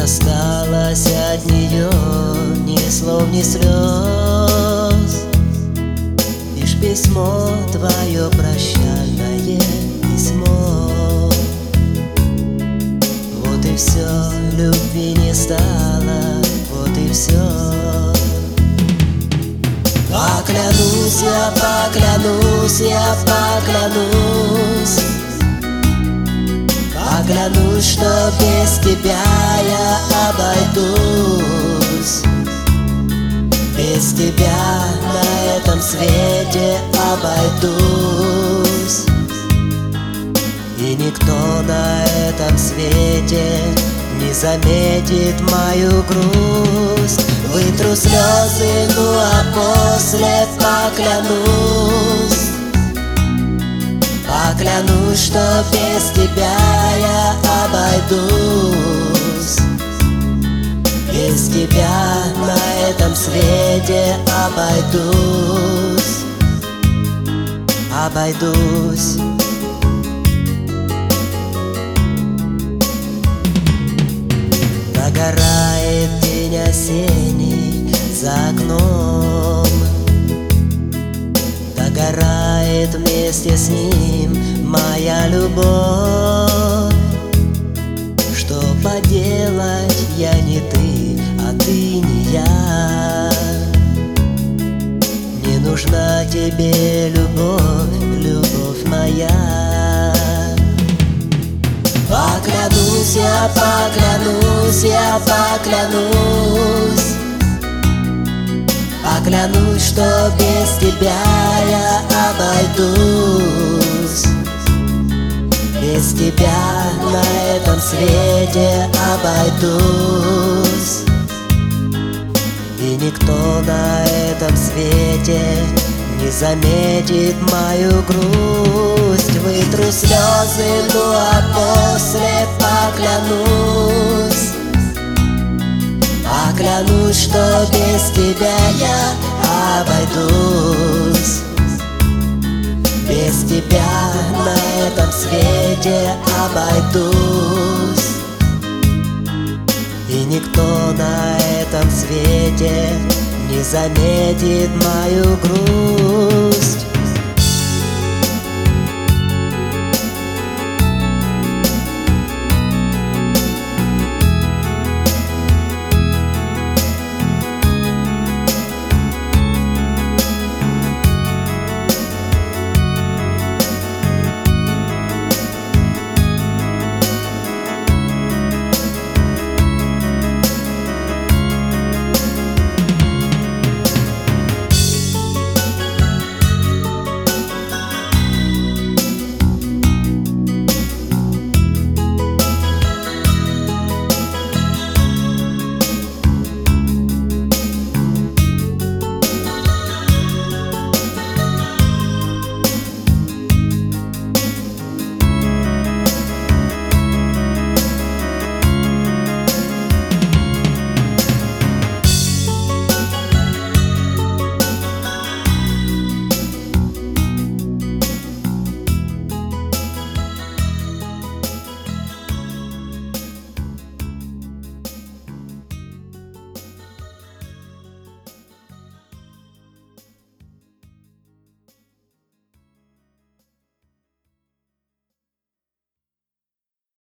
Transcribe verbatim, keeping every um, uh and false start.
осталось от нее ни слов, ни слез, лишь письмо твое, прощальное письмо. Вот и все, любви не стало, вот и все. Поклянусь я, поклянусь я, поклянусь, поклянусь, что без тебя я обойдусь. Без тебя на этом свете обойдусь. И никто на этом свете не заметит мою грусть. Вытру слезы, ну а после поклянусь, поклянусь, что без тебя я обойдусь. Без тебя на этом свете обойдусь, обойдусь. Догорает день осенний за окном, догорает вместе с ним моя любовь. Что поделать, я не ты, а ты не я. Не нужна тебе любовь, любовь моя. Поклянусь я, поклянусь я, поклянусь, поклянусь, что без тебя я обойдусь. Без тебя на этом свете обойдусь. И никто на этом свете не заметит мою грусть. Вытру слезы, ну а после поклянусь, поклянусь, что без тебя я обойдусь. Без тебя на этом свете обойдусь. И никто на этом свете не заметит мою грусть.